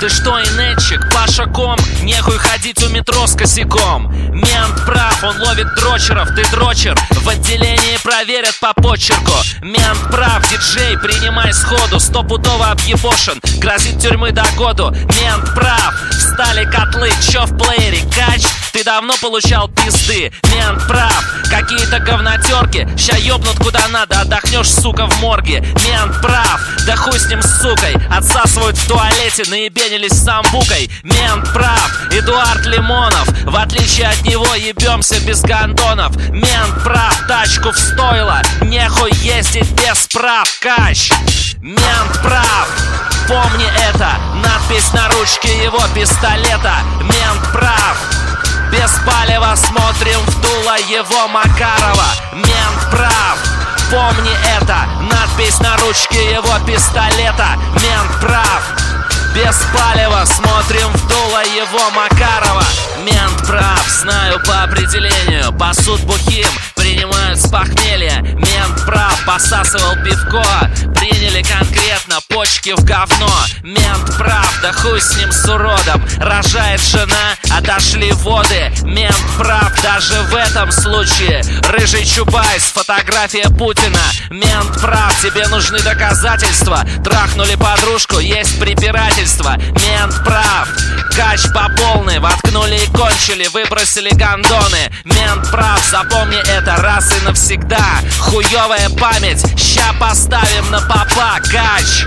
Ты что, инетчик, Паша Ком? Нехуй ходить у метро с косяком. Мент прав, он ловит дрочеров, ты дрочер. В отделении проверят по почерку. Мент прав, диджей, принимай сходу. Стопудово объебошен, грозит тюрьмы до году. Мент прав, встали котлы, чё в плеере, кач? Ты давно получал пизды. Мент прав, какие-то говнотерки ща ёбнут куда надо, отдохнешь, сука, в морге. Мент прав, да хуй с ним, с сукой. Отсасывают в туалете, наебенились с самбукой. Мент прав, Эдуард Лимонов. В отличие от него ебемся без гондонов. Мент прав, тачку в стойло, нехуй ездить без прав, кач. Мент прав, помни это, надпись на ручке его пистолета. Мент прав, без палева смотрим в дуло его Макарова. Мент прав, помни это, надпись на ручке его пистолета. Мент прав, без палева смотрим в дуло его Макарова. Мент прав, знаю по определению, пасут бухим, принимают с похмелья. Мент прав, посасывал пивко, приняли конкретно почки в говно. Мент прав, да хуй с ним, с уродом, рожает жена, отошли воды. Мент прав, даже в этом случае. Рыжий Чубайс, фотография Путина. Мент прав, тебе нужны доказательства. Трахнули подружку, есть препирательство. Мент прав, кач по полной, воткнули и кончили, выбросили гондоны. Мент прав, запомни это раз и навсегда. Хуёвая память, ща поставим на попа, кач.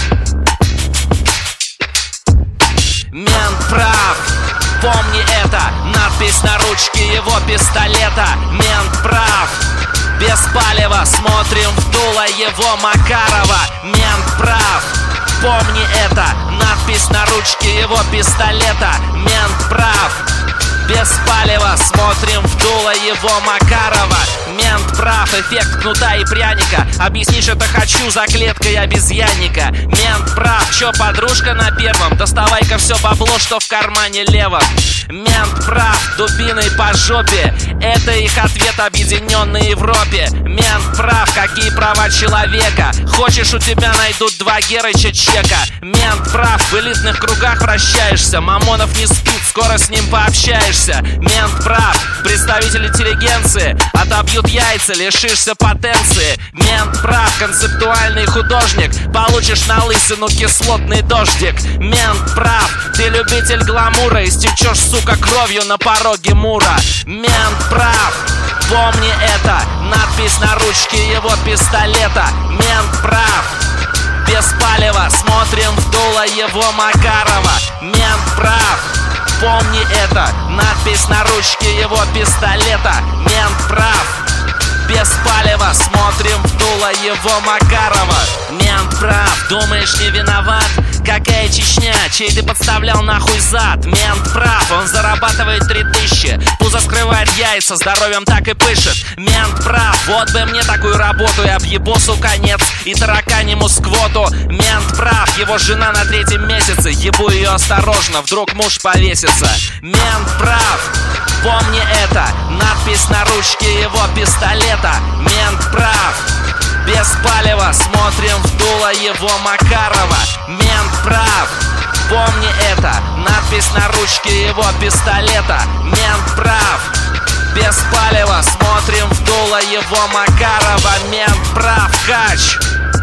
Мент прав, помни это, надпись на ручке его пистолета. Мент прав, без палева смотрим в дуло его Макарова. Мент прав, помни это, надпись на ручке его пистолета. Мент прав, без палева смотрим в дуло его Макарова. Мент прав, эффект кнута и пряника. Объяснишь это хочу за клеткой обезьянника. Мент прав, чё подружка на первом? Доставай-ка все бабло, что в кармане левом. Мент прав, дубиной по жопе. Это их ответ объединенной Европе. Мент прав, какие права человека? Хочешь, у тебя найдут два Герыча чека. Мент прав, в элитных кругах вращаешься. Мамонов не спит, скоро с ним пообщаешься. Мент прав, представитель интеллигенции. Отобьют яйца, лишишься потенции. Мент прав, концептуальный художник. Получишь на лысину кислотный дождик. Мент прав, ты любитель гламура. Истечешь, сука, кровью на пороге Мура. Мент прав, помни это, надпись на ручке его пистолета. Мент прав, без палева смотрим в дуло его Макарова. Мент прав, помни это, надпись на ручке его пистолета. Мент прав, без палева смотрим в дуло его Макарова. Мент прав, думаешь, не виноват? Какая Чечня, чей ты подставлял нахуй зад? Мент прав, он зарабатывает 3000. Пузо скрывает яйца, здоровьем так и пышет. Мент прав, вот бы мне такую работу. Я объебосу конец и тараканему сквоту. Мент прав, его жена на 3-м месяце. Ебу ее осторожно, вдруг муж повесится. Мент прав, помни это, надпись на ручке его пистолета. Мент прав, без палева смотрим в дуло его Макарова. Мент прав, помни это, надпись на ручке его пистолета. Мент прав, без палева смотрим в дуло его Макарова. Мент прав, кач.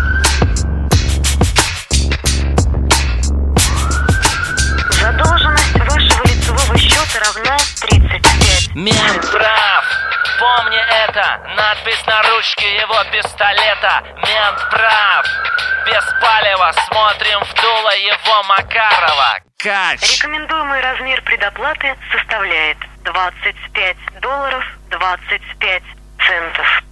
Задолженность вашего лицевого счета равна 35. Мент прав, помни это, надпись на ручке его пистолета. Мент прав, без палева смотрим в дуло его Макарова. Кач. Рекомендуемый размер предоплаты составляет $25.25.